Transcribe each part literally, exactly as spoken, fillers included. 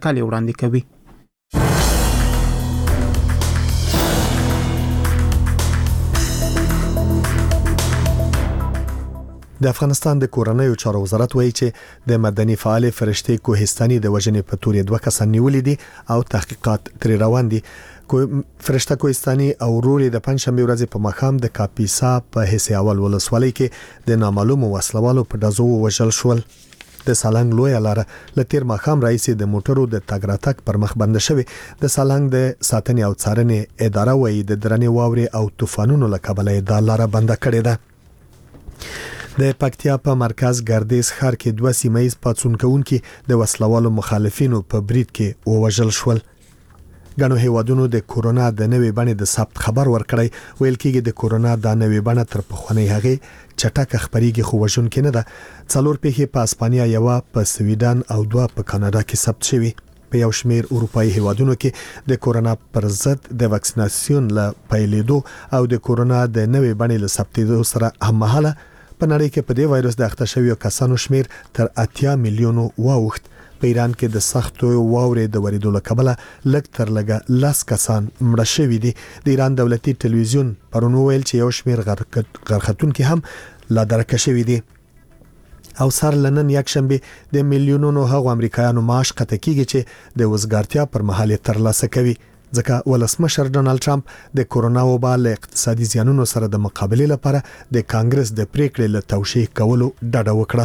کالي وړاندې کوي. د افغانستان د کورنیو چارو وزارت وایي چې د مدني فعال فرشتي کوهستاني د وژنې په تور دوه کسان نیولې دي او تحقیقات تر روان دي. فرشته کوهستاني او ورور د پنځشنبه ورځې په مخام د کاپیسا په حصه اول ولسوالۍ کې د نامعلومو وسلوالو په دزو وژل شول. د سالنګ لوی لاره لتیر مخام رئیس د موټرو د تګ راتګ پر مخ بند شوی. د سالنګ د ساتنې او څارنې اداره وایي د درنې واوري او طوفانونو لکبله د لاره بند کړې ده. د پکتیا په مرکز ګردیز ښار کې دوه سیمایي پاتون کوونکي د وسلوالو مخالفینو په برید کې ووژل شول. غنو هیوادونو د کورونا د نوې بڼې د ثبت خبر ورکړی. ویل کېږي د کورونا د نوې بڼه تر پخوانی هغه چټک خبريږي خو وژن کې نه ده. څلور پیښې په اسپانیا، یو په سویډن او دوه په کاناډا کې ثبت شوي. په یو شمیر اروپאי هیوادونو کې د کورونا پر ضد د واکسیناسیون ل پیلېدو او د کورونا د نوې بڼې ل ثبتېدو سره هممهاله په نړۍ کې په دې وایروس د اخته شویو کسانو شمیر تر اتیا میلیونو واوښت. په ایران کې د سختو واورې د وریدو لکبله لږ تر لږه لاس کسان مړه شوي دي. د ایران دولتي ټلویزیون پرون ویل چې یو شمیر غرختونکو هم لا درکه شوي دي. او سر لنن یک شنبه د میلیونونو هغو امریکایانو معاش قطع کیږي چې د وزګارتیا پر مهال ترلاسه کوي. ځکه ولسمشر ډونالد ټرمپ د کورونا وبا له اقتصادي زیانونو سره د مقابله لپاره د کانګرس د پریکړې له توشیح کولو ډډه وکړه.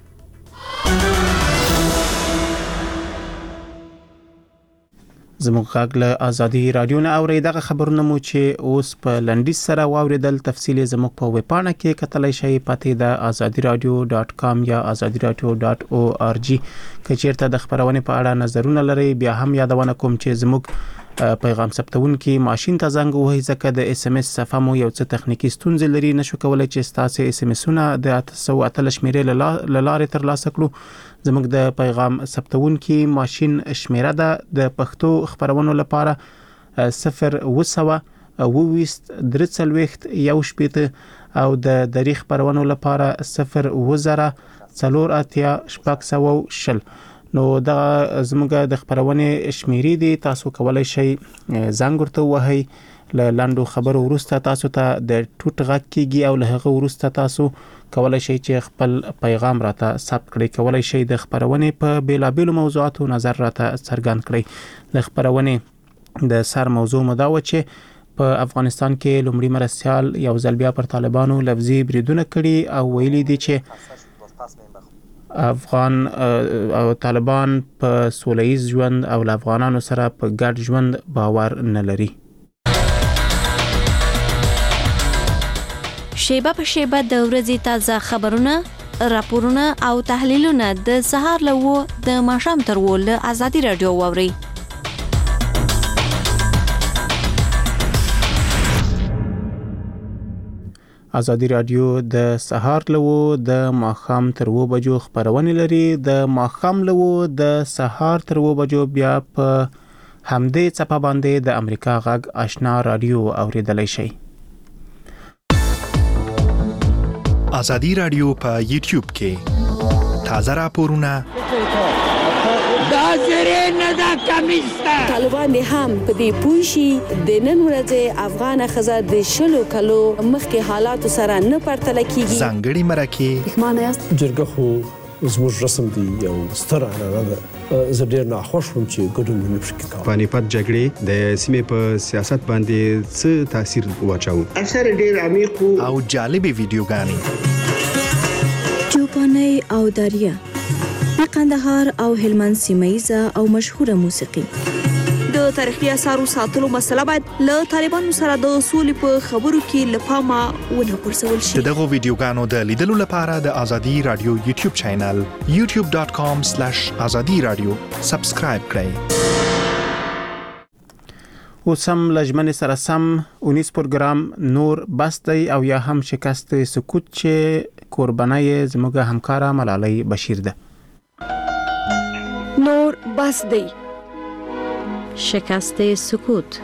زموږ غږ له ازادي رادیو نه اوري. دغه خبرونه مو چې اوس په لنډیز سره واوریدل تفصیل زموږ په ویب پاڼه کې کتلای شئ. پته د azadi radio dot com یا azadi radio dot org. کچیرته د خبرونه په اړه نظرونه لري بیا هم یادونه کوم چې زموږ پیغام ثبتون کې ماشين ته زنګ وهي ځکه د اس ام اس صفه مو یو څه تخنیکی ستونزې لري. نشو کولای چې تاسو اس ام اسونه د اته سوه اته شمیرې لاره تر لاسه کړو. زموږ د پیغام ثبتون کې ماشين شمیره ده د پښتو خبرونو لپاره صفر وسوه وويست درڅلويخت یو شپېته او د دری خبرونو لپاره صفر وزره څلور اتیا شپږ سوه شل. نو دا زموږ د خبرونه شمیرې دي. تاسو کولای شئ زنګ ورته وهي ل لاندو خبرو ورسته تاسو ته د ټوټ غږ کیږي او له هغه ورسته تاسو کولای شئ چې خپل پیغام راته ثبت کړئ. کولای شئ د خبرونه په بیلابېلو موضوعاتو نظر راته څرګند کړئ. د خبرونه د سر موضوع مدا و چې په افغانستان کې لومړی مرستيال یو ځل بیا پر طالبانو لفظي بریدونه کړي او ویلي دي چې افغان او طالبان په سولهییز ژوند او افغانانو سره په ګډ ژوند باور نه لري. شیبه په شیبه د ورځې تازه خبرونه، راپورونه او تحلیلونه د سهار له و د ماښام تر و له ازادي رادیو واوري. ازادي رادیو د سهار لوو د ماخام تر و بجو خبرونه لري. د ماخام لوو د سهار تر و بجو بیا په همدې صفه باندې د امریکا غږ آشنا رادیو اوریدلای شي. ازادي رادیو په یوټیوب کې تازه راپورونه دا زری نه دا کمیسته. طالبان هم په دې پوښي د نن ورځې افغان خزه د شلو کلو مخکې حالات سره نه پرتل کیږي. ځانګړي مرکه معنی است جرګه خو زموږ رسم دی یو ستر عنعنه ده. زه ډیر ناخوښ وم چې ګډون نه پکې کوم. پانیپت جګړې د سیمې په سیاست باندې څه تاثیر واچاو؟ اثر ډیر عمیق او جالبي ویډیوګانې. چوپاني او دریا د قندهار او هلمند سیمایزه او مشهوره موسیقي. د تاریخي اثارو ساتلو مسله باید له طالبانو سره د اصول په خبرو کې لپاره ونه پرسول شي. دغه ویډیوګانو د لیدلو لپاره د ازادي رادیو یوټیوب چینل youtube dot com slash azadi radio سبسکرایب کړئ. اوسم لجمن سره سم اونیس پروګرام نور بس دی او یا هم شکست سکوت چې قربانای زموږ همکارا ملالۍ بشیر ده. نور بس دی شکست سکوت.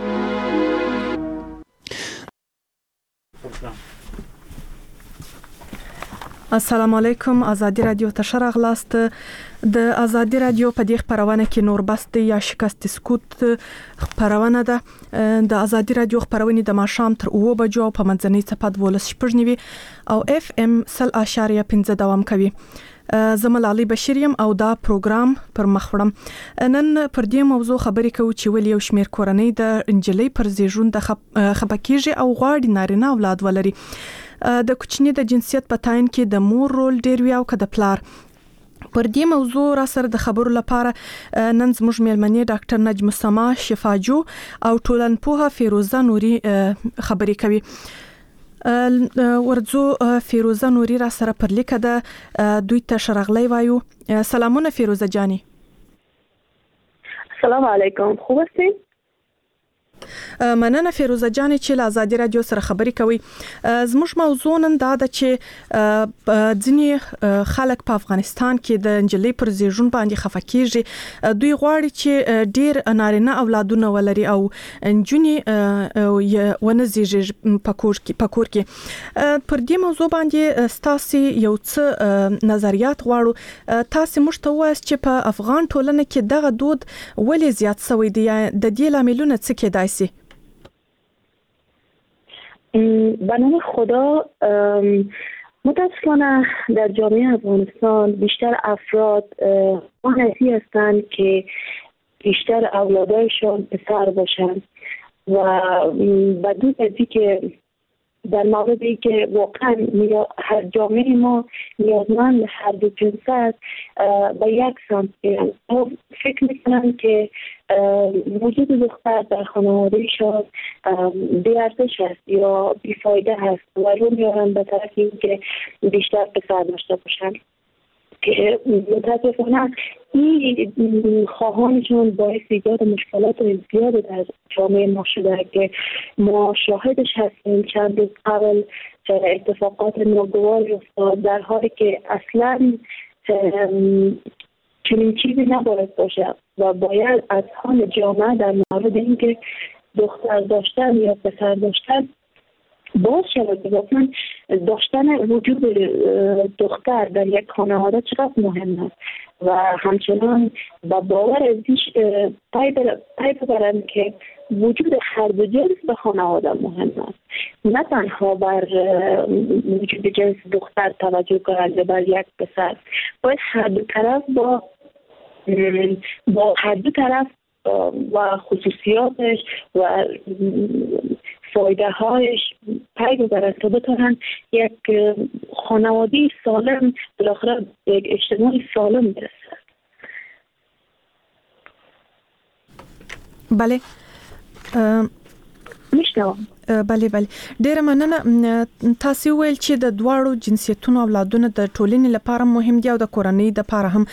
السلام علیکم. ازادي رادیو ته شرغلاست. د ازادي رادیو په دې خبرونه کې نور بست یا شکست سکوت خبرونه ده. د ازادي رادیو خبرونه د ماښام تر اوه بجو په منځنۍ صفحه ولس شپږنیوي او اف ام صل اشاریه پنځه دوام کوي. زمل علي بشیریم او دا پروګرام پر مخوړم. نن پر دې موضوع خبرې کوو چې ولې یو شمیر کورنۍ د انجلۍ پر زیږون د خپکیږي او غواړي نارینه اولاد ولري. د کوچنی د جنسیت په تعین کې د مور رول ډیر وی او که د پلار. پر دې موضوع را سره د خبرو لپاره نن زموږ مېلمنې ډاکټر نجم السما شفاجو او ټولنپوهه فیروزه نوري خبرې کوي. ورځو فیروزه نوري را سره پر لیکه ده دوی ته شرغلی وایو. سلامونه فیروزه جانی. السلام علیکم، خوب هستین؟ مننه فیروزه جانی چې له ازادي رادیو سره خبرې کوي. زموږ موضوع نن دا ده چې ځینې خلک په افغانستان کې د انجلۍ پر زیږون باندې خفه کیږي. دوی غواړي چې ډیر نارینه اولادونه ولري او انجونې ونه زیږي په کور کې په کور کې. پر دې موضوع باندې ستاسو یو څه نظریات غواړو. تاسو موږ ته وایي چې په افغان ټولنه کې دغه دود ولې زیات شوی دی؟ د دې لاملونه څه کېدای؟ به نام خدا، متاسفانه در جامعه افغانستان بیشتر افراد آنسی هستند که بیشتر اولادایشان پسر باشند و بدون ازی که در مورد ای که واقعا هر جامعه ما نیازمند هر دو جنس است به یک سمت برن. فکر میکنم که وجود دختر در خانوادهشان بی‌ارزش است یا بیفایده هست و رو میارن به طرف این که بیشتر پسر داشته باشن که متاسفانه این خواهانشون باعث ایجاد مشکلات زیاد در جامعه ما شده که ما شاهدش هستیم. چند روز قبل اتفاقات ناگواری افتاد در حالی که اصلا چنین چیزی نباید باشه و باید از حال جامعه در مورد اینکه دختر داشتن یا پسر داشتن باز شود. واقعا داشتن وجود دختر در یک خانواده چقدر مهم است و همچنان با باور ازش پی ببرند که وجود هر دو جنس به خانواده مهم است، نه تنها بر وجود جنس دختر توجه کنند بر یک پسر. باید هر دو طرف با با هر دو طرف و خصوصیاتش و فایده هایش پی ببرند تا بتونن یک خانواده سالم بالاخره یک اجتماع سالم برسد. بله میشنوم. بله بله ډیره مننه. تاسو ویل چې د دواړو جنسیتونو اولادونه د ټولنې لپاره مهم دي او د کورنۍ لپاره هم.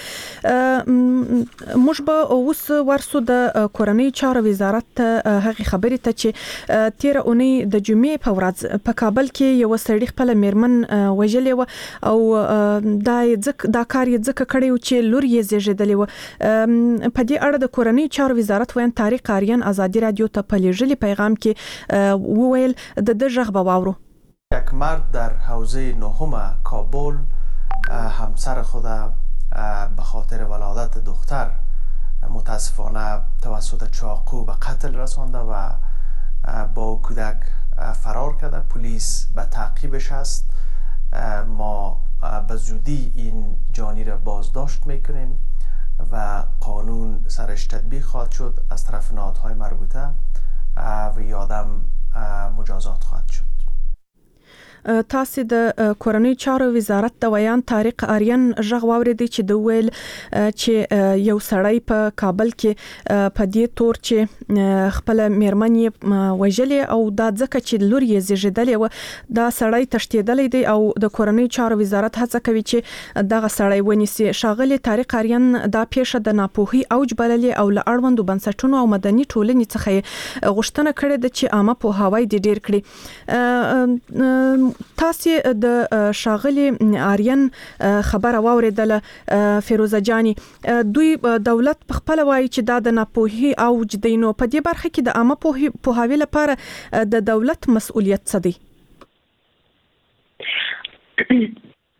موږ به اوس ورسو د کورنۍ چارو وزارت هغه خبرې ته چې تیر اونۍ د جمعې په ورځ په کابل کې یو سړی خپل میرمن وژلې و او دا ځکه دا کار یې ځکه کړی و چې لور یې زیږیدلې و. په دې اړه د کورنۍ چارو وزارت وین طارق آریان ازادي رادیو ته په لیږلي پیغام کې وویل د د ژغ به واورو. یک مرد در حوزه نهم کابل همسر خود به خاطر ولادت دختر متاسفانه توسط چاقو به قتل رسانده و با کودک فرار کرده. پلیس به تعقیبش است. ما به زودی این جانی را بازداشت میکنیم و قانون سرش تطبیق خواهد شد از طرف نهادهای مربوطه و یادم مجازات خواهد شد. تاسو د کورنۍ چارو وزارت د ویان طارق آریان ژغ واوریدي چې د ویل چې یو سړی په کابل کې په دې تور چې خپل میرمن یې وژلې او دا ځکه چې لور یې زیږیدلې و. دا سړی تښتېدلی دی او د کورنۍ چارو وزارت هڅه کوي چې دغه سړی ونیسي. ښاغلی طارق آریان دا پیښه د ناپوهي اوج بللې او له اړوندو بنسټونو او مدني ټولنې څخه غوښتنه کړې ده چې عامه پوهاوی دې ډیر کړي. تاسو د ښاغلی آریان خبره واوریدله فیروزه جانی. دوی دولت په خپل وایي چې دا د ناپوهي اوج دی، نو په دې برخه کې د عامه پوهاوی لپاره د دولت مسؤلیت څه دی؟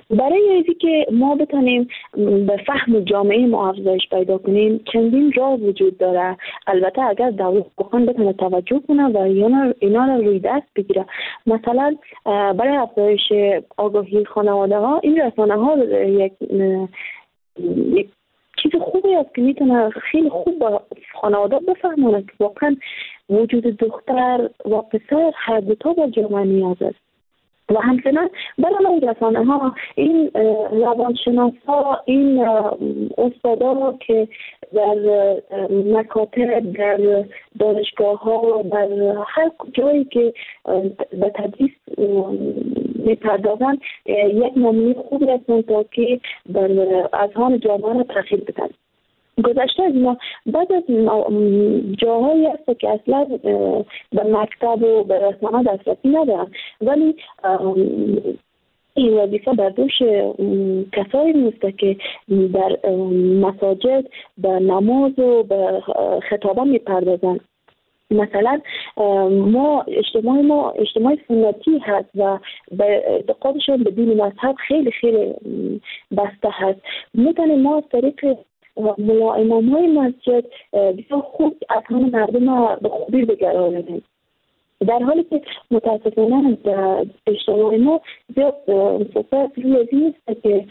برای اینکه ما بتونیم به فهم جامعه ما افزایش پیدا کنیم چندین راه وجود داره. البته اگر دولت بخواد بتونه توجه کنه و اینا اینا رو روی دست بگیره. مثلا برای افزایش آگاهی خانواده ها این رسانه ها یک یک چیز خوبی است که میتونه خیلی خوب با خانواده بفهمونه که واقعا وجود دختر و پسر هر دو تا با جامعه نیاز است. و همچنان برای رسانه ها این روانشناسا، این استادا که در مکاتب، در دانشگاه ها، در هر جایی که به تدریس میپردازن یک نمونه خوب هستند تا که در اذهان جامعه را تاثیر بدن. گذشته از ما بعد از جاهایی هست که اصلا به مکتب و به رسانه دسترسی ندارن، ولی این وظیفه بر دوش کسایی میسته که در مساجد به نماز و به خطابه میپردازن. مثلا ما اجتماع ما اجتماع سنتی هست و به اعتقادشون به دین مذهب خیلی خیلی بسته هست. میتونه ما از طریق ملا امام‌های مسجد بسیار خوب اذهان مردم به خوبی بگرانیم، در حالی که متاسفانه در اجتماع ما زیاد صحبت روی از این است که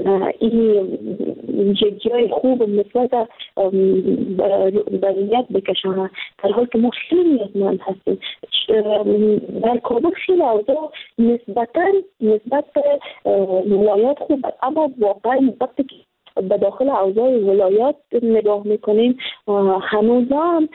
این جای خوب نسبت بریت بکشانه، در حالی که ما خیلی نیازمند هستیم. در کابل خیلی اوضاع نسبتا نسبت به ولایات خوب، اما واقعا وقتی که به داخل اوضاع ولایات نگاه میکنیم هنوزم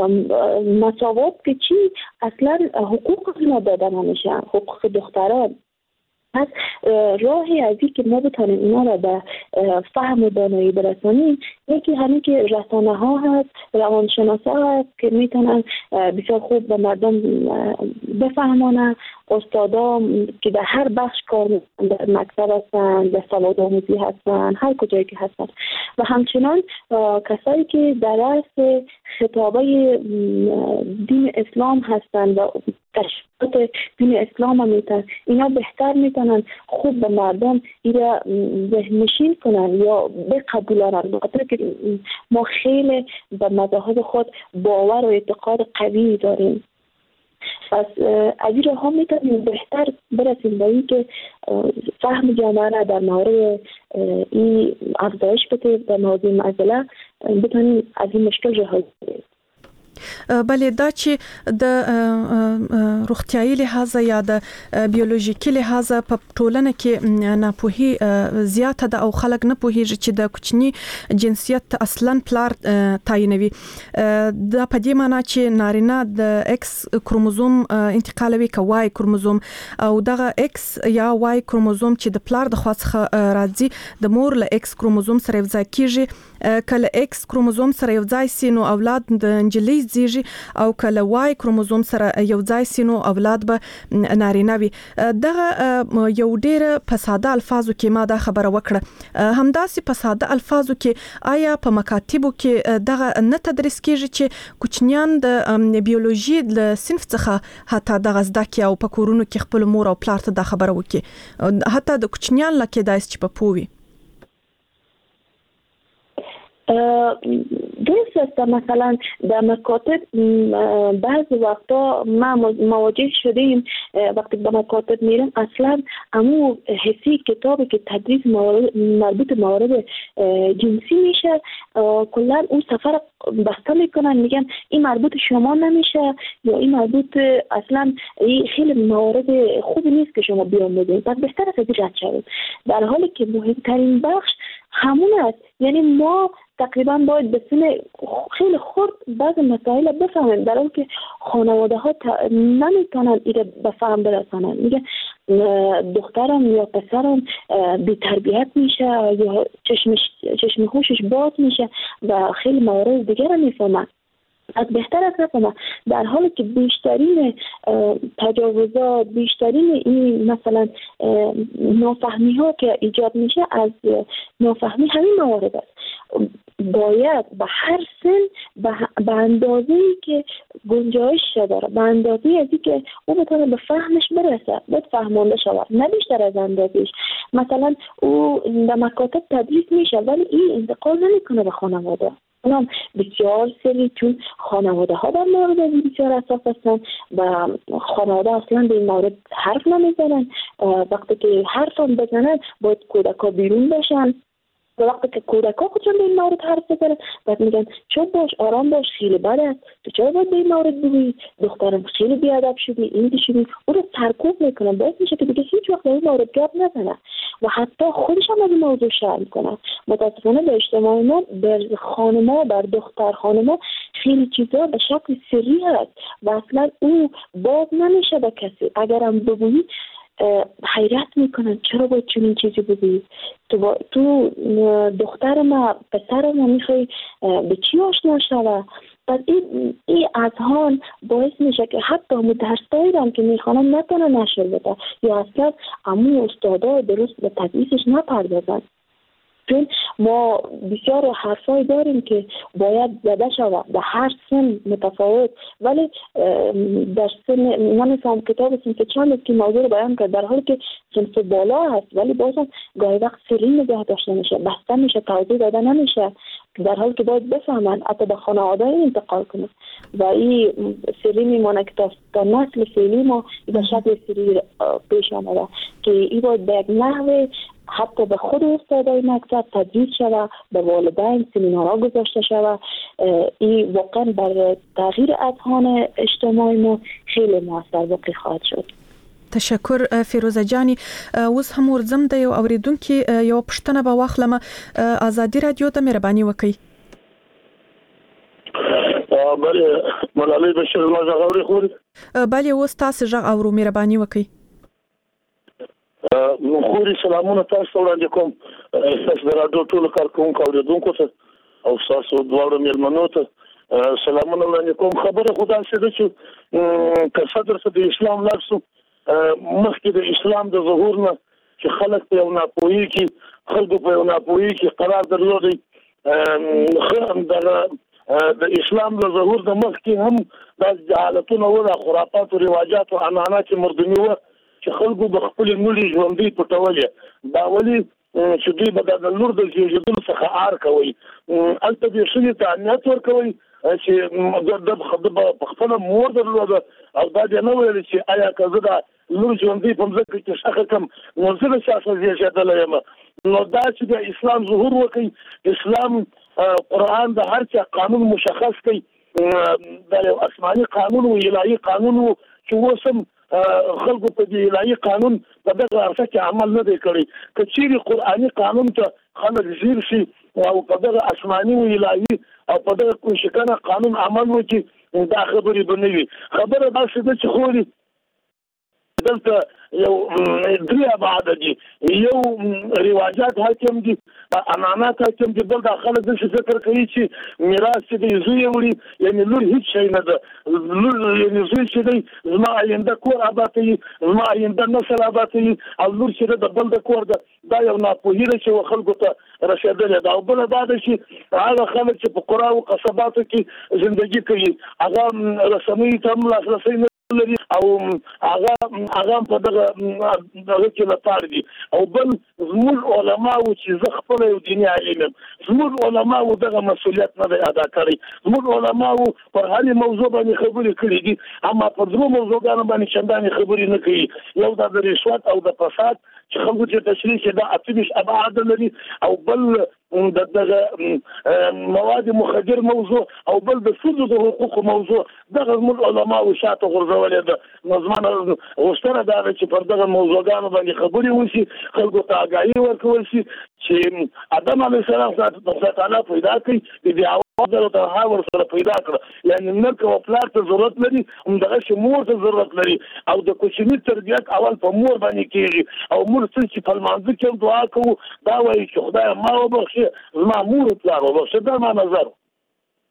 مساوات که چی اصلا حقوق ما داده نمیشه، حقوق دختران. پس راهی از این که ما بتانیم اینا را به فهم و دانایی برسانیم یکی همین که رسانه ها هست، روانشناسا هست که میتونن بسیار خوب به مردم بفهمانه، استادا که در هر بخش کار میکنن، در مکتب هستن، در سواد آموزی هستن، هر کجایی که هستن، و همچنان کسایی که در درس خطابه دین اسلام هستن و تشریفات دین اسلام هم میتن، اینا بهتر میتونن خوب به مردم ایره ذهنشین کنن یا بقبولانن، بخاطر که ما خیلی به مذاهب خود باور و اعتقاد قوی داریم. پس از این راه ها میتونیم بهتر برسیم به این که فهم جامعه را در مورد این افزایش بده، در مورد معضله بتونیم از این مشکل رهایی کنیم. بله، دا چې د روغتیايي لحاظه یا د بیولوژیکي لحاظه په ټولنه کې ناپوهي زیاته ده او خلک نه پوهیږي چې د کوچني جنسیت اصلا پلار تعینوي. دا په دې معنی چې نارینه د ایکس کروموزوم انتقالوي که وای کروموزوم، او دغه ایکس یا وای کروموزوم چې د پلار د خوا څخه راځي د مور له ایکس کروموزوم سره یوځای کیږي. کله ایکس کروموزوم سره یوځای سي نو اولاد د انجلۍ زیږي، او کله وای کروموزوم سره یوځای سي نو اولاد به نارینه وي. دغه یو ډېر په ساده الفاظو کې ما دا خبره وکړه. همداسې په ساده الفاظو کې آیا په مکاتبو کې دغه نه تدریس کیږي چې کوچنیان د بیولوژي له صنف څخه حتی دغه زده کړي او په کورونو کې خپل مور او پلار ته دا خبره وکړي، حتی د کوچنیان لکه داس چې په پوي درست است. مثلا در مکاتب بعض وقتا ما مواجه شدیم وقتی به مکاتب میرم اصلا امو حسی کتابی که تدریس مربوط موارد جنسی میشه کلا اون سفر بسته میکنن، میگن این مربوط شما نمیشه یا این مربوط اصلا این خیلی موارد خوبی نیست که شما بیان بدین، پس بهتر است رد شوید. در حالی که مهمترین بخش همون است، یعنی ما تقریبا باید به سن خیلی خرد بعض مسائل بفهمیم، در حالی که خانواده ها نمیتونن ایره بفهم برسانن. میگه دخترم یا پسرم بی تربیت میشه یا چشمش چشم خوشش باز میشه و خیلی موارد دیگر رو میفهمن. از بهتر از رفته در حالی که بیشترین تجاوزات، بیشترین این مثلا نافهمی ها که ایجاد میشه از نافهمی همین موارد است. باید به هر سن به اندازه‌ای که گنجایش داره به اندازه از که او بتونه به فهمش برسه، باید فهمانده شود، نه بیشتر از اندازش. مثلا او در مکاتب تدریس میشه ولی این انتقال نمیکنه به خانواده. اونم بسیار سری، چون خانواده ها در مورد این بسیار حساس هستن و خانواده اصلا به این مورد حرف نمیزنن. وقتی که حرف هم بزنن باید کودک ها بیرون بشن. و وقتی که کودک ها خودشون به این مورد حرف بزنن باید میگن چون باش، آرام باش، خیلی بد است، تو چرا باید به این مورد بگویی، دخترم خیلی بیادب شدی، این دی شدی. او رو سرکوب میکنن، باعث میشه که دیگه هیچ وقت به این مورد گپ نزنه و حتی خودش هم از این موضوع شرم میکنه. متاسفانه به اجتماع ما بر خانما، بر دختر خانما خیلی چیزا به شکل سری هست و اصلا او باز نمیشه به کسی. اگرم بگویی حیرت میکنن چرا باید چنین چیزی بگویی، تو, با... تو دختر ما، پسر ما میخوای به چی آشنا شوه. پس این این اذهان باعث میشه که حتی مدرسایی هم که میخوانم نتونه نشر بده یا اصلا امو استادا درست به تدریسش نپردازن. چون ما بسیار حرفای داریم که باید زده شود به هر سن متفاوت، ولی در سن من فهم کتاب سنف چند است که موضوع رو بیان کرد، در حالی که سنف بالا هست ولی بازم گاهی وقت سری نگه داشته میشه، بسته میشه، توضیح داده نمیشه، در حالی که باید بفهمن حتی به خانواده انتقال کنن و این سری میمانه که تا نسل فعلی ما به شکل سری پیش آمده که این باید به یک نحوه حتی به خود استادای مکتب تدریس شود، به والدین سمینارها گذاشته شود. این واقعا بر تغییر اذهان اجتماعی ما خیلی موثر واقع خواهد شد. تشکر فیروزه جانی. اوس هم ورځم د یو اوریدونکو یو پښتنه به واخلم. ازادي رادیو ته مهرباني وکړئ. بله ملالۍ بشیر الله غوړي خوري. بله اوس تاسو ژغ اورو، مهرباني وکړئ. خوري سلامونه تاسو وړاندې کوم. تاسو د رادیو ټول کارکونکو اوریدونکو ته او تاسو دواړو مېلمنو ته سلامونه وړاندې کوم. خبره خدا څه ده چې که صدر څه د اسلام لارسو مخکې د اسلام د ظهور نه چې خلک په یو ناپوهي کې خلکو په یو ناپوهي کې قرار درلودی، د اسلام د ظهور د مخکې هم د جهالتونو او د خرافاتو رواجات او عنعنات مردمي وه چې خلکو د خپل ملي ژوندۍ پټولې دا ولي چې دوی به د لور د زیږیدلو څخه عار کوي، هلته دې ښځې ته اهمیت ورکوي چې د خپل مور درلوده او دا دې نه ویل چې آیا که زه د لور ژوندۍ په مځکه کې ښخه کړم نو زه د چا څخه زیږېدلی یم. نو دا چې د اسلام ظهور وکړي، اسلام قرآن د هر چا قانون مشخص کوي، دا یو آسماني قانون و، الهي قانون و چې اوس هم خلکو په دې الهي قانون په دغه عرصه کې عمل نه دی کړی. که چیرې قرآني قانون ته خلک ځیر شي او په دغه آسماني و الهي او په دغه کوشکنه قانون عمل وکړي دا خبرې به نه وي. خبره داسې ده چې خوري دلته یو درې ابعاد دي، یو رواجات حاکم دي، عنعنات حاکم دي، بل دا خلک داسې فکر کوي چې میراث چې دی زوی وړي، یعنې لور هیڅ شی نه ده، لور یعنې زوی چې دی زما آینده کور اباد کوي، زما آینده نسل اباد کوي، او لور چې ده د بل د کور ده. دا یو ناپوهي ده چې خلکو ته رسېدلې ده. او بله دا ده چې هغه خلک چې په قرا او قصباتو کې زندګي کوي هغه رسنیو ته هم لاسرسی نه لري او هغه هغه په دغه دغه کې لپاره دي. او بل زموږ علماو چې زه خپل یو دیني عالم یم، زموږ علماو دغه مسؤلیت نه دی ادا کړی. زموږ علماو پر هرې موضوع باندې خبرې کړي دي اما پر دوه موضوعګانو باندې چندانې خبرې نه کوي. یو دا د رشوت او د فساد چې خلکو چې تشریح کې دا اتمیش ابعاد لري، او بل د دغه مواد مخدر موضوع، او بل د ښځو د حقوقو موضوع. دغه زموږ علماو شاته غورځولې ده. نو زما غوښتنه دا ده چې پر دغه موضوعګانو باندې خبرې وشي، خلکو ته آګاهي ورکول شي چې آدم علیه السلام خدای تعالی پیدا کړي، د اول ته هاور سره پیدا کړ، یعنی نر کو پلار ته ضرورت لري، همدغه چې مور ته ضرورت لري، او د کوچني تربیت اول په مور باندې کېږي. او مور چې په لمانځه کې دعا کوو دا وایي چې خدای ما وبخښي، زما مور پلار وبخښي. دا ما نظر.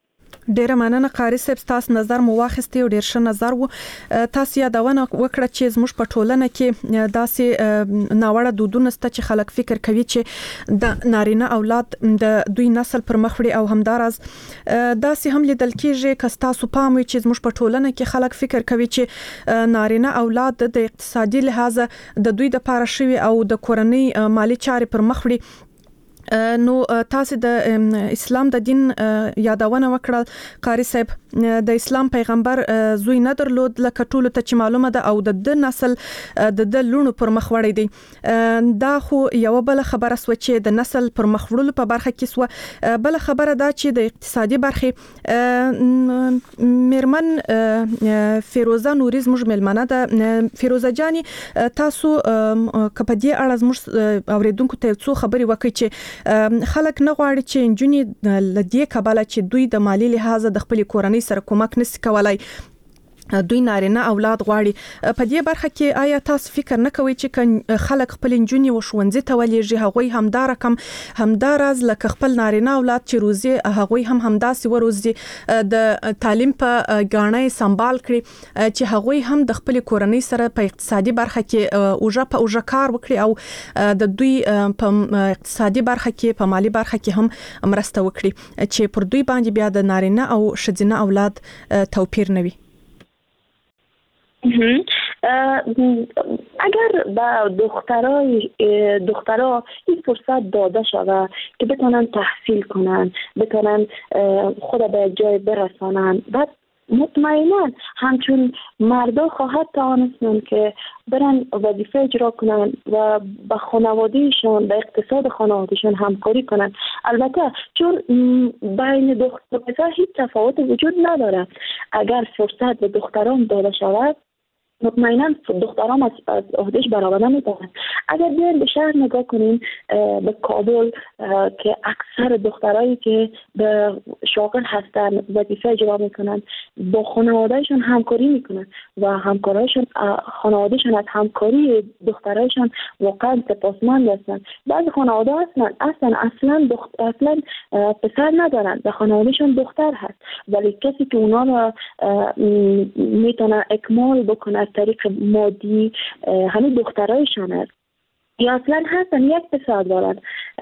ډیره مننه قاری صاحب، تاسو نظر مو واخیستی او ډیر ښه نظر وو. تاسو یادونه وکړه چې زموږ په ټولنه کې داسې ناوړه دودونه ست چې خلک فکر کوي چې د نارینه اولاد د دوی نسل پر مخ وړي او همدارز داسې هم لیدل کېږي که تاسو پام وي چې زموږ په ټولنه کې خلک فکر کوي چې نارینه اولاد د اقتصادي لحاظ د دوی د پاره شوی او د کورنۍ مالی چارې پر مخ وړي. نو تاسو د اسلام د دین یادونه وکړه قاری صاحب، د اسلام پیغمبر زوی نه درلود لکه ټولو ته چې معلومه ده او د د نسل د د لونو پر مخ وړي دي. دا خو یو بل خبره سو چې د نسل پر مخ وړلو په برخه کې سو. بل خبره ده چې د اقتصادي برخه میرمن فیروزه نوري زموږ ملمنه ده. فیروزه جانی، تاسو کپدی اړه زموږ اوریدونکو ته څو خبري وکړي چې خلک نه غواړي چې انجونی لدی کباله چې دوی د مالی لحاظ د خپل کورنۍ سره کومک نس کولای، دوی نارینه اولاد غواړي. په دې برخه کې آیا تاسو فکر نه کوئ چې خلک خپل انجونی و ښوونځي ته ولېږي، هغوی همدار کم همدارز لکه خپل نارینه اولاد چې روزي هغوی هم همداسې وروزي د تعلیم په غاڼه سنبال کړي چې هغوی هم د خپل کورنۍ سره په اقتصادي برخه کې اوجه په اوجه کار وکړي او د دوی په اقتصادي برخه کې په مالی برخه کې هم مرسته وکړي چې پر دوی باندې بیا د نارینه او ښځینه اولاد توپیر نه وي. اگر به دخترای دخترها این فرصت داده شود که بتونن تحصیل کنن، بتونن خود به جای برسانن، بعد مطمئنا همچون مردا خواهد توانستن که برن وظیفه اجرا کنن و با خانوادهشان، با اقتصاد خانوادهشان همکاری کنن. البته چون بین دختر و پسر هیچ تفاوت وجود نداره، اگر فرصت به دختران داده شود مطمئنا دختران از عهدهش برآورده می‌کنن. اگر بیایم به شهر نگاه کنیم، به کابل که اکثر دخترایی که به شاغل هستن وظیفه اجرا میکنن با خانوادهشون همکاری میکنن و همکارایشون خانوادهشون از همکاری دخترایشون واقعا سپاسمند هستن. بعضی خانواده هستن اصلا اصلا دخت... اصلا پسر ندارن و خانوادهشون دختر هست، ولی کسی که اونا رو میتونه اکمال بکنه از طریق مادی همین دخترایشان هست، یا اصلا هستن یک پسر دارن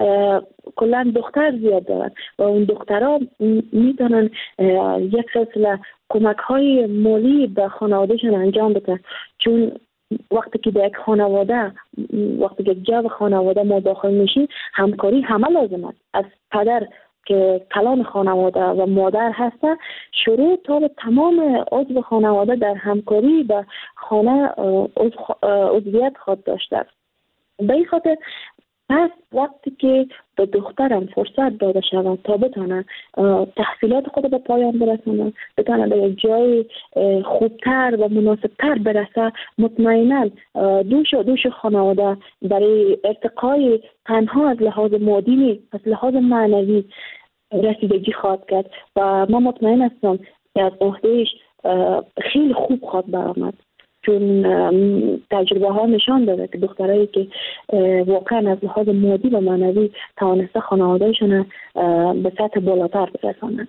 کلا دختر زیاد دارن و اون دخترها میتونن یک سلسله کمک های مالی به خانوادهشان انجام بدن. چون وقتی که به یک خانواده وقتی که جو خانواده ما داخل میشیم همکاری همه لازم است، از پدر که کلان خانواده و مادر هسته شروع تا به تمام عضو خانواده در همکاری به خانه عضویت خود داشته است. به این خاطر پس وقتی که به دخترم فرصت داده شود تا بتانه تحصیلات خود به پایان برسانه، بتانه به یک جای خوبتر و مناسبتر برسه، مطمئنا دوش و دوش خانواده برای ارتقای تنها از لحاظ مادی از لحاظ معنوی رسیدگی خواهد کرد و ما مطمئن هستم که از عهدهش خیلی خوب خواهد برآمد. چون تجربه ها نشان داده که دخترایی که واقعا از لحاظ مادی و معنوی توانسته خانوادهشون به سطح بالاتر برسانند.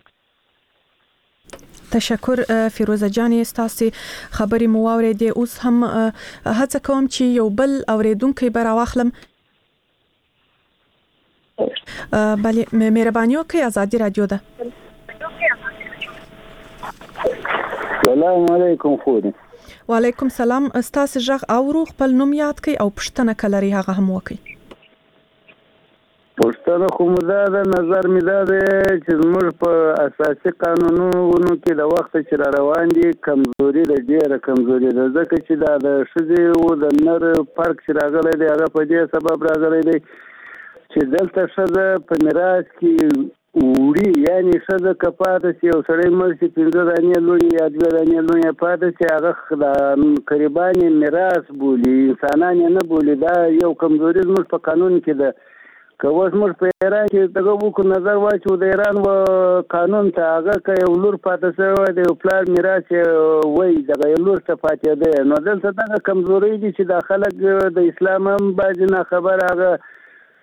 تشکر فیروزه جانی، ستاسو خبرې مو واورېدې. اوس هم هڅه کوم چې یو بل اوریدونکو به راواخلم. بله مهرباني وکړئ، ازادي رادیو ده. سلام علیکم خوري. وعلیکم سلام. ستاسو ژغ اورو، خپل نوم یاد کړئ او پوښتنه کلري هغه هم وکړئ. پوښتنه خو مده ده، نظر مې دا دی چې زموږ په اساسي قانونونو کې د وخت چې را روان دي کمزوري ده، ډېره کمزوري ده، ځکه چې دا د ښځې او د نر فرق چې راغلی دی هغه په دې سبب راغلی دی چې دلته ښځه په میراث کې وړي، یعنې ښځه که پاته شي یو سړی مړ شي پنځه دانې لوڼې یا دوه دانې لوڼې پاته شي هغه قریبان یې میراث بولي، انسانان یې نه بولي. دا یو کمزوري زموږ په قانون کې ده. که اوس موږ په ایران کې دغه وکړو نظر واچو د ایران و قانون ته، هغه که یو لور پاته شوی د یو پلار میراث یې وایي دغه یو لور ته پاتېده، نو دلته دغه کمزوري دي چې دا خلک د اسلام هم بعضې ناخبره هغه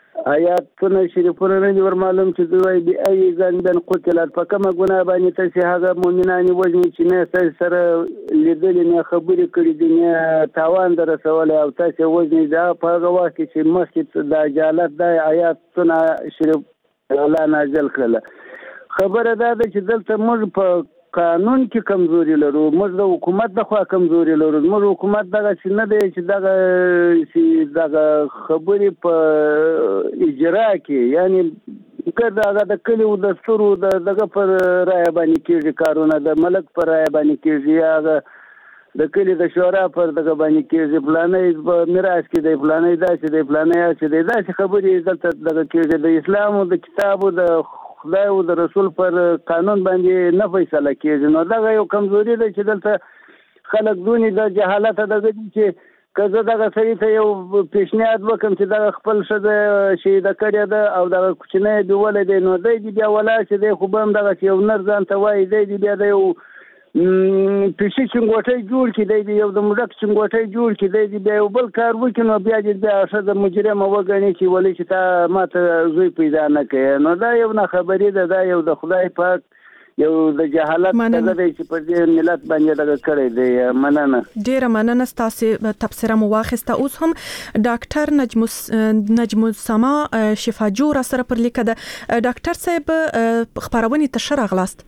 آیاتونه شریفونه نه دي ور معلوم چې دوی بي اي ذنب قتلت په کومه ګناه باندې تاسو هغه مؤمنان وژني چې نه تاسو سره لیدل نه خبرې کړې دي نه تاوان در رسول او تاسو وژني دا په هغه وخت چې مخکې د جالت د آیاتونه شریف الله نازل کړل خبره دا ده چې دلته موږ په قانون کې کمزوري لرو موږ د حکومت د خوا کمزوري لرو موږ حکومت دغه چې نه دی چې دغه چې دغه خبرې په اجرا کې یعنی که دغه د کلیو د سترو دغه پر رایه باندې کېږي کارونه د ملک پر رایه باندې کېږي هغه د کلي د شورا پر دغه باندې کېږي فلانۍ په میراث کې دی فلانۍ داسې دی فلانۍ هسې دی داسې خبرې دلته دغه کېږي د اسلام او د کتابو د خدای او د رسول پر قانون باندې نه فیصله کېږي نو دا یو کمزوري ده چې دلته خلک دونی د جهالت دغه چې که زه دغه سړي ته یو پیشنهاد وکړم چې دغه خپل ښځه شهیده کړې ده او دغه کوچنی بیولی دی نو دی دې بیا ولاړ چې دی خو به هم دغسې یو نر ځان ته وایي دی دې بیا د یو پیشي چنګوټی جوړ کړي دی دې یو د موږک چنګوټی جوړ کړي دی دې بیا یو بل کار وکړي نو بیا دې بیا ښځه مجرمه وګڼي چې ولې چې تا ما ته زوی پیدا نه کوې نو دا یو ناخبري ده دا یو د خدای پاک یو د جهالت څنګه دی چې په دې ملت باندې دغه کړی دی مننه ډیره مننه ستاسو تبصره مو واخیسته اوس هم ډاکټر نجم نجم السما شفا جوړ سره پر لیکه ده ډاکټر صاحب خبرونه تشر غلاست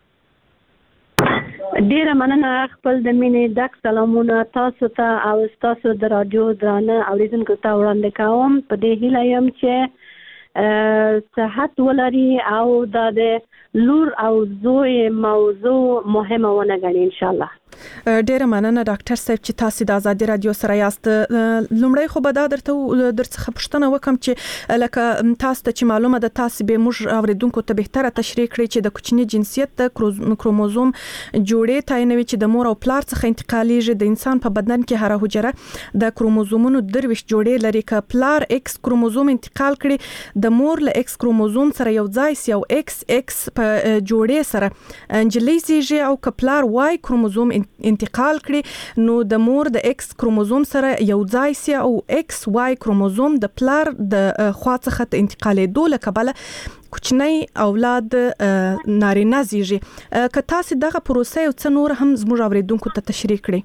ډیره مننه خپل د مینې ډک سلامونه تاسو ته او تاسو د رادیو درانه اوریدونکو ته وړاندې کوم په دې هیله یم چې صحت ولري او د لور او زوی موضوع مهمه ونه ګڼي ان شاء الله ډیره مننه ډاکټر صاحب چې تاسو د ازادي رادیو سره یاست لومړی خو به دا درته درڅخه پوښتنه وکم چې لکه تاسو ته چې معلومه ده تاسو به موږ اوریدونکو ته بهتره تشریح کړئ چې د کوچني جنسیت د کروموزوم جوړې تعینوي چې د مور او پلار څخه انتقالیږي د انسان په بدن کې هر حجره د کروموزومونو درویش جوړې لري ک پلار ایکس کروموزوم انتقال کړي د مور له ایکس کروموزوم سره یو ځای سی او ایکس ایکس په جوړې سره انجلي زیږي او ک پلار وای کروموزوم انتقال کړي نو د مور د ایکس کروموزوم سره یو ځای سی او ایکس وای کروموزوم د پلار د خوا څخه انتقالېدو له کبله کوچنی اولاد نارینه زیږي که تاسو دغه پروسه یو څه نور هم زموږ اوریدونکو ته تشریح کړئ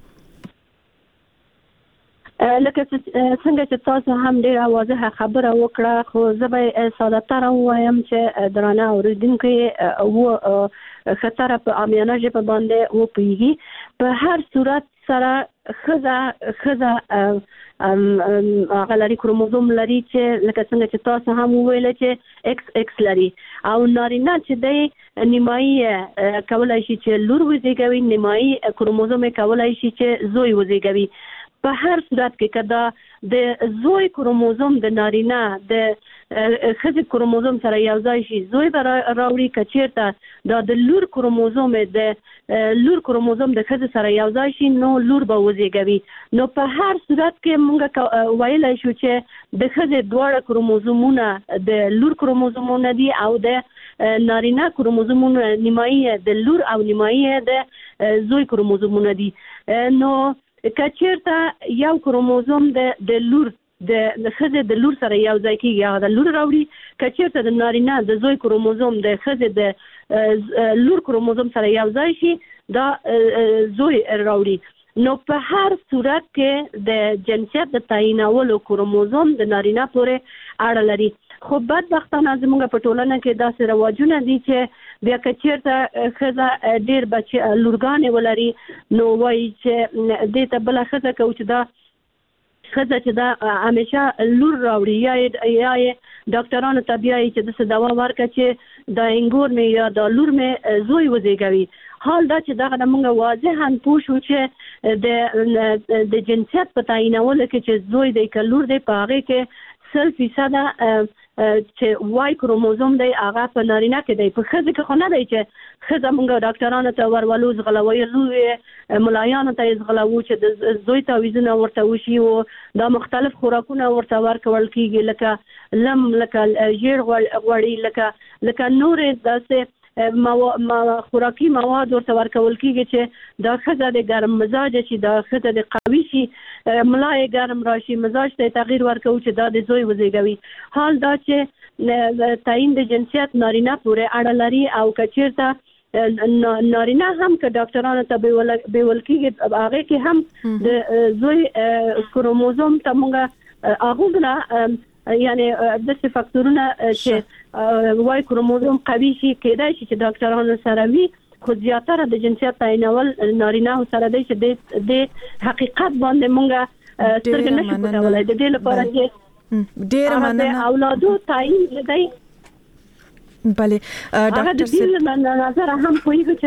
لکه څنګه چې تاسو هم ډیره واضحه خبره وکړه خو زه به ساده تر وایم چې درانه اوریدونکو او خطر په عامیانه ژبه باندې و پیږي په هر صورت سره خزه خزه هغه لري کروموزوم لري چې لکه څنګه چې تاسو هم ویل چې ایکس ایکس لري او نارینه چې دی نیمایي کولای شي چې لور وزیږوي نیمایي کروموزوم کولای شي چې زوی وزیږوي په هر صورت کې کدا د زوی کروموزوم د نارینه د خزه کروموزوم سره یو ځای شي زوی به راوړي کچیرته دا د لور کروموزوم د لور کروموزوم د خزه سره یو ځای شي نو لور به وزیږوي نو په هر صورت کې موږ ویلای شو چې د خزه دواړه کروموزومونه د لور کروموزومونه دي او د نارینه کروموزومونه نیمایي د لور او نیمایي د زوی کروموزومونه دي نو کچیرته یو کروموزوم د د لور د خزه د لور سره یو ځای کیږي یا د لور راوړي کچیرته د نارینه د زوی کروموزوم د خزه د لور کروموزوم سره یو ځای شي دا زوی راوړي نو په هر صورت کې د جنسیت د تعینولو کروموزوم د نارینه پورې اړه لري خو بدبختانه زموږ په ټولنه کې داسې رواجونه دي چې بیا کچیرته خزه ډیر بچي لورګانې ولري نو وایي چې دې ته بل خزه کو چې دا خزه چې دا همیشه لور راوړي یا یا ډاکټرانو ته بیا چې د دوا ورکړي چې د انګور مې یا د لور مې زوی وزیږوي حال دا چې دا موږ واضحاً پوه شو چې د د جنسیت په تعینولو کې چې زوی دی که لور دی په هغه کې سل فیصد چې وای کروموزوم دی هغه په نارینه کې دی په خزه کې خو نه دی چې خزه موږ ډاکټرانو ته ورولو زغلوي لوی ملایانو ته زغلوو چې د زوی تعویضونه ورته وشي او دا مختلف خوراکونه ورته ورکول کیږي لکه لم لکه ژیر غوړي لکه لکه نور داسې ما خوراکي مواد ورته ورکول کیږي چې دا خزه د ګرم مزاج شي دا خزه د قوي شي ملای ګرم راشي مزاج ته تغییر ورکوي چې دا د زوی وزیږوي. حال دا چې تعیین د جنسیت نارینه پورې اړه لري او کچیرته نارینه هم که ډاکټرانو ته بیول کېږي هغه کې هم د زوی کروموزوم ته موږ هغه یعنی د څه فاکتورونه چې وای کروموزوم قوي شي کېدای شي چې ډاکټرانو سره وي خو زیاتره د جنسیت تعینول نارینه سره دی چې د حقیقت باندې موږ سترګې نشو پټولای. د دې لپاره چې ډېر مننه اولادو تعین دی بله ډاکټر صاحب نظر هم کوي